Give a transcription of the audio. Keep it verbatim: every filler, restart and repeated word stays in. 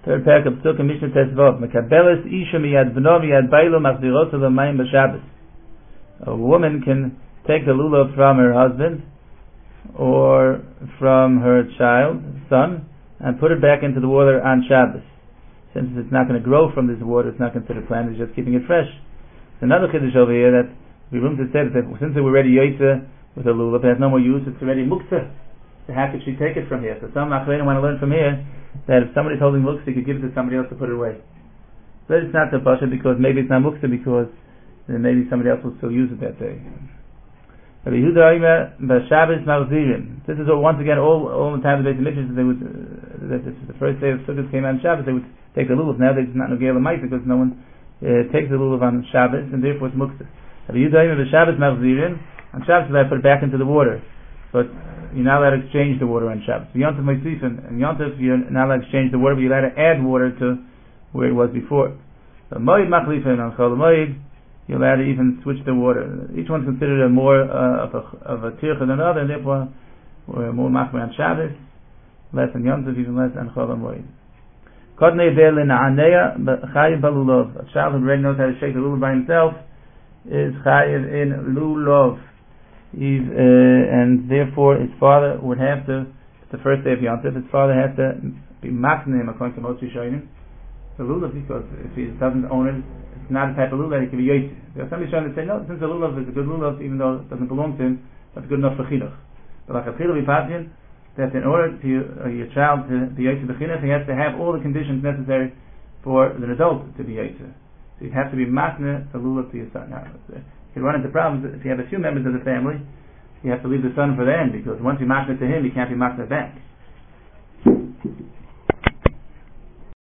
Third parak of Psukim Mishnah Tesvav. Mekabeles isha miyad bno miyad bailo machzirot l'mayim b'Shabbos. A woman can take the lulav from her husband or from her child, son, and put it back into the water on Shabbos. Since it's not going to grow from this water, it's not considered planted, it's just keeping it fresh. There's another chiddush over here that we room to say that since we're already yoytze with a lulav, it has no more use, it's already muktzah. So how could she take it from here? So some achreinim want to learn from here that if somebody's holding muktzah, he could give it to somebody else to put it away. But it's not the pasha because maybe it's not muktzah because then maybe somebody else will still use it that day. This is all, once again all all the times the Beis Hamikdash they would uh, that this is the first day of Sukkot came on Shabbos, they would take the lulav. Now it's not Nogei L'Maisa because no one uh, takes the lulav on Shabbos and therefore it's muktzah. On Shabbos they put it back into the water, but you're not allowed to exchange the water on Shabbos. Yontif Meisifin and Yontif you're not allowed to exchange the water, but you're allowed to add water to where it was before. So Moed Machlifin on Chol Moed, you're allowed to even switch the water. Each one's considered a more uh, of a of a tircha than another, and therefore we're more machmer on Shabbos, less on Yom Tov, even less on Chol Hamoed. Kodnei ve'lin ha'aneya chayiv balulov. A child who already knows how to shake the lulav by himself is chayiv in lulav, He's, uh, and therefore his father would have to. It's the first day of Yom Tov. His father has to be makne him according to most Rishonim the lulav, because if he doesn't own it, it's not a type of lulav that he can be yoytze. There are some trying to say, no, since the lulav is a good lulav, even though it doesn't belong to him, that's good enough for chinuch. But like a chinuch v'patyin, that in order to uh, your child to be yoytze b'chinuch, he has to have all the conditions necessary for the adult to be yoytze. So you have to be matne the lulav to your son. Now, you can run into problems if you have a few members of the family. You have to leave the son for the end, because once you matne to him, you can't be matne back.